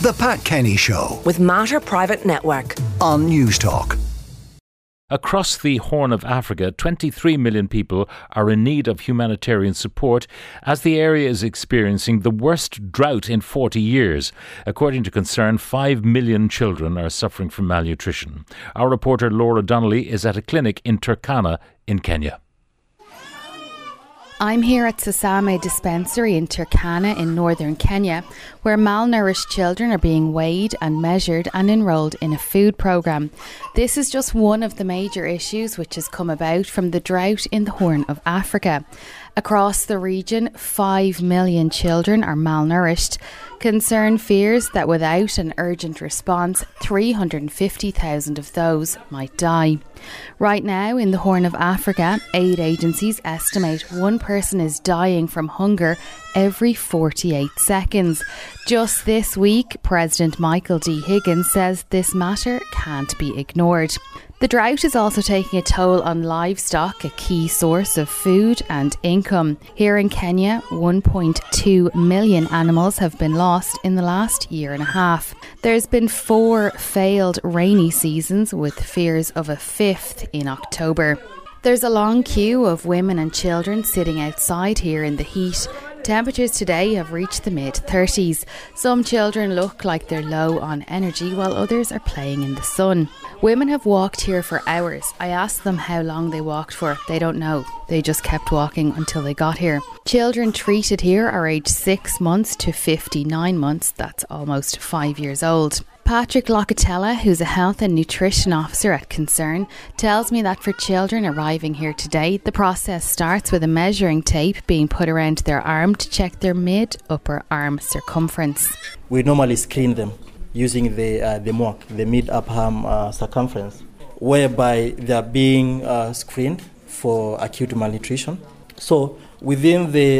The Pat Kenny Show with Mater Private Network on News Talk. Across the Horn of Africa, 23 million people are in need of humanitarian support as the area is experiencing the worst drought in 40 years. According to Concern, 5 million children are suffering from malnutrition. Our reporter Laura Donnelly is at a clinic in Turkana in Kenya. I'm here at Sasame Dispensary in Turkana in northern Kenya, where malnourished children are being weighed and measured and enrolled in a food programme. This is just one of the major issues which has come about from the drought in the Horn of Africa. Across the region, 5 million children are malnourished. Concern fears that without an urgent response, 350,000 of those might die. Right now, in the Horn of Africa, aid agencies estimate one person is dying from hunger every 48 seconds. Just this week, President Michael D. Higgins says this matter can't be ignored. The drought is also taking a toll on livestock, a key source of food and income. Here in Kenya, 1.2 million animals have been lost in the last year and a half. There's been 4 failed rainy seasons, with fears of a 5th in October. There's a long queue of women and children sitting outside here in the heat. Temperatures today have reached the mid-30s. Some children look like they're low on energy, while others are playing in the sun. Women have walked here for hours. I asked them how long they walked for. They don't know. They just kept walking until they got here. Children treated here are aged 6 months to 59 months. That's almost 5 years old. Patrick Locatella, who's a health and nutrition officer at Concern, tells me that for children arriving here today, the process starts with a measuring tape being put around their arm to check their mid-upper arm circumference. We normally screen them using the MWAC, the mid-upper arm circumference, whereby they are being screened for acute malnutrition. So within the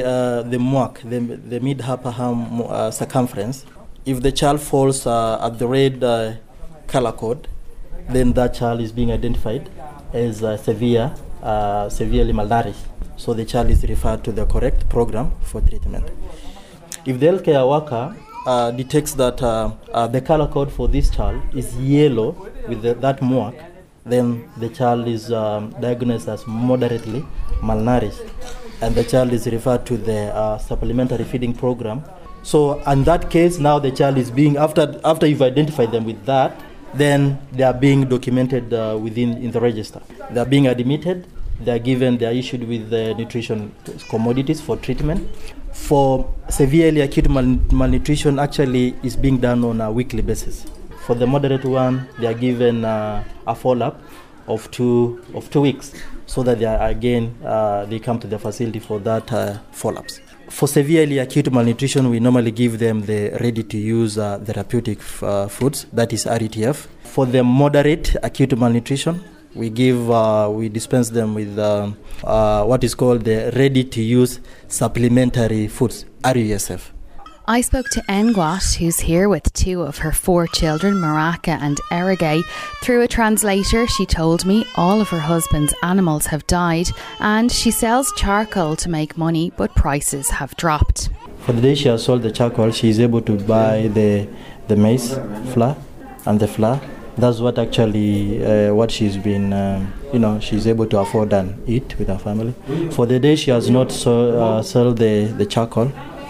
MWAC, the mid-upper arm circumference, if the child falls at the red color code, then that child is being identified as severely malnourished. So the child is referred to the correct program for treatment. If the healthcare worker detects that the color code for this child is yellow with that MWAC, then the child is diagnosed as moderately malnourished, and the child is referred to the supplementary feeding program. So in that case, now the child is being, after you've identified them with that, then they are being documented in the register. They are being admitted, they are issued with the nutrition commodities for treatment. For severely acute malnutrition, actually is being done on a weekly basis. For the moderate one, they are given a follow-up of two weeks, so that they come to the facility for that follow-ups. For severely acute malnutrition, we normally give them the ready-to-use therapeutic foods, that is RETF. For the moderate acute malnutrition, we dispense them with what is called the ready-to-use supplementary foods, RUSF. I spoke to Ngwat, who's here with 2 of her 4 children, Maraka and Erige. Through a translator, she told me all of her husband's animals have died, and she sells charcoal to make money, but prices have dropped. For the day she has sold the charcoal, she is able to buy the maize flour and the flour. That's what actually what she's been, she's able to afford and eat with her family. For the day she has not sold the charcoal,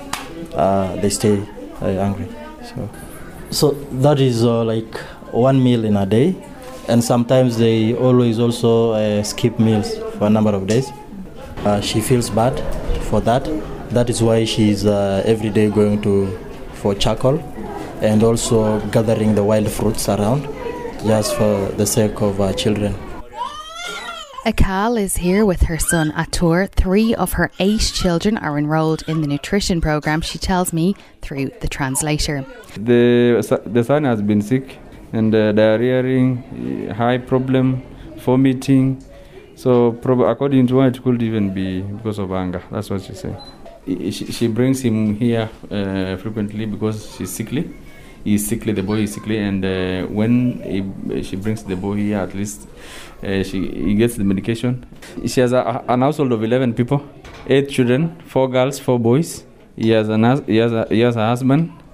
they stay hungry. So that is like 1 meal in a day, and sometimes they always also skip meals for a number of days. She feels bad for that. That is why she's every day going for charcoal and also gathering the wild fruits around, just for the sake of our children. Akal is here with her son Atur. 3 of her 8 children are enrolled in the nutrition program, she tells me through the translator. The son has been sick and diarrhea, high problem, vomiting. So according to her, it could even be because of anger. That's what she said. She brings him here frequently because she's sickly. He's sickly, the boy is sickly, and when she brings the boy here, at least he gets the medication. She has an household of 11 people, 8 children, 4 girls, 4 boys. He has a husband,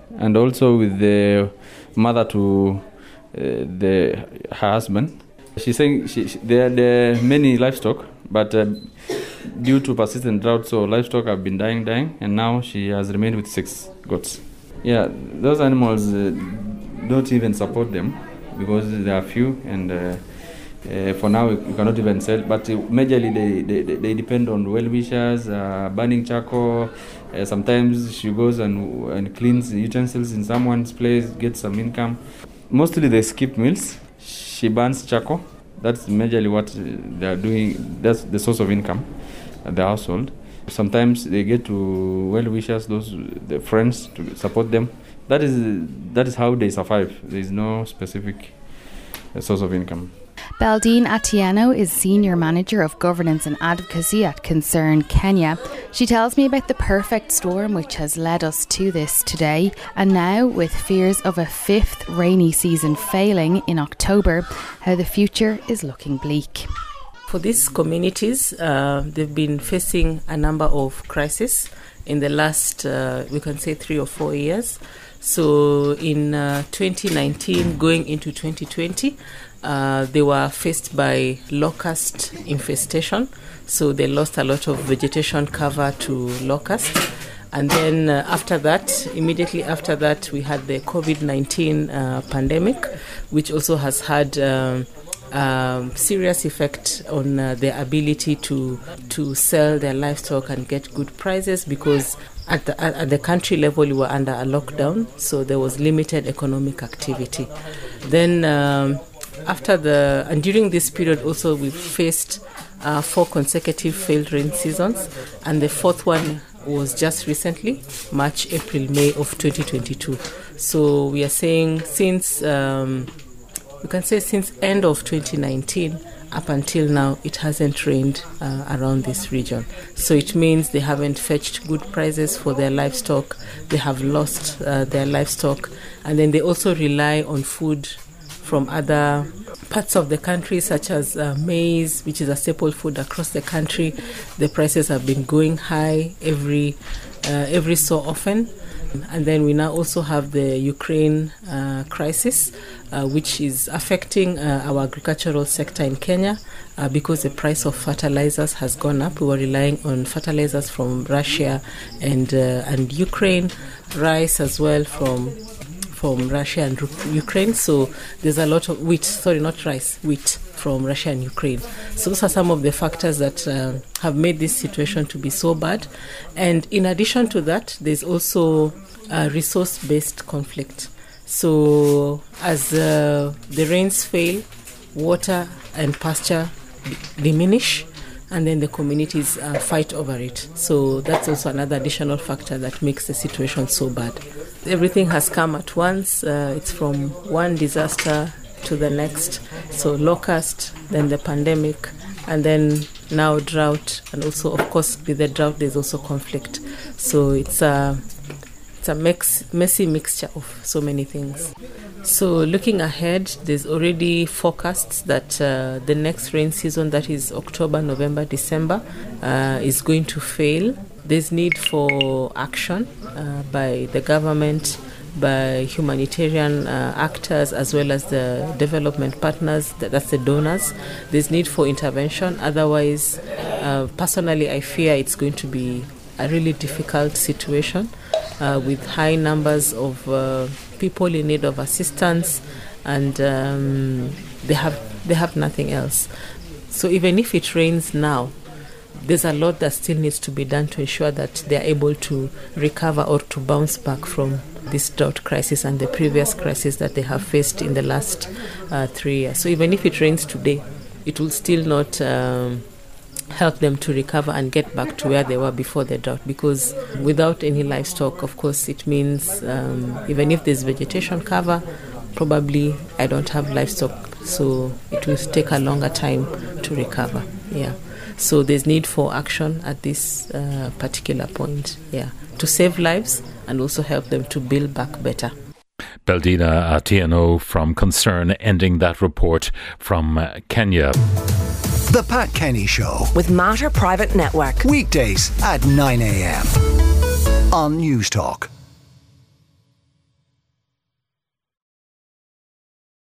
and also with the mother to her husband. She's saying there are many livestock, but due to persistent drought, so livestock have been dying, and now she has remained with 6 goats. Yeah, those animals don't even support them because they are few, and for now you cannot even sell. But majorly they depend on well-wishers, burning charcoal. Sometimes she goes and cleans utensils in someone's place, gets some income. Mostly they skip meals. She burns charcoal. That's majorly what they are doing. That's the source of income at the household. Sometimes they get to well-wishers, the friends, to support them. That is how they survive. There is no specific source of income. Beldine Atieno is Senior Manager of Governance and Advocacy at Concern Kenya. She tells me about the perfect storm which has led us to this today, and now with fears of a 5th rainy season failing in October, how the future is looking bleak. For these communities, they've been facing a number of crises in the last, we can say, 3 or 4 years. So in 2019, going into 2020, they were faced by locust infestation. So they lost a lot of vegetation cover to locusts. And then immediately after that, we had the COVID-19 pandemic, which also has had serious effect on their ability to sell their livestock and get good prices, because at the country level we were under a lockdown, so there was limited economic activity. Then during this period also we faced 4 consecutive failed rain seasons, and the 4th one was just recently, March, April, May of 2022. So we are saying since end of 2019 up until now, it hasn't rained around this region. So it means they haven't fetched good prices for their livestock. They have lost their livestock, and then they also rely on food from other parts of the country, such as maize, which is a staple food across the country. The prices have been going high every so often. And then we now also have the Ukraine crisis, which is affecting our agricultural sector in Kenya because the price of fertilizers has gone up. We were relying on fertilizers from Russia and Ukraine, rice as well from Russia and Ukraine. So there's a lot of wheat from Russia and Ukraine. So those are some of the factors that have made this situation to be so bad. And in addition to that, there's also a resource-based conflict. So as the rains fail, water and pasture diminish, and then the communities fight over it. So that's also another additional factor that makes the situation so bad. Everything has come at once. It's from one disaster to the next. So locust, then the pandemic, and then now drought. And also, of course, with the drought, there's also conflict. So it's a messy mixture of so many things. So looking ahead, there's already forecasts that the next rain season, that is October, November, December, is going to fail. There's need for action by the government, by humanitarian actors, as well as the development partners, that's the donors. There's need for intervention. Otherwise, personally, I fear it's going to be a really difficult situation with high numbers of people in need of assistance, and they have nothing else. So even if it rains now, there's a lot that still needs to be done to ensure that they're able to recover or to bounce back from this drought crisis and the previous crisis that they have faced in the last 3 years. So even if it rains today, it will still not help them to recover and get back to where they were before the drought, because without any livestock, of course, it means even if there's vegetation cover, probably I don't have livestock, so it will take a longer time to recover. Yeah. So there's need for action at this particular point, to save lives and also help them to build back better. Beldine Atieno from Concern, ending that report from Kenya. The Pat Kenny Show with Matter Private Network. Weekdays at 9 a.m. on News Talk.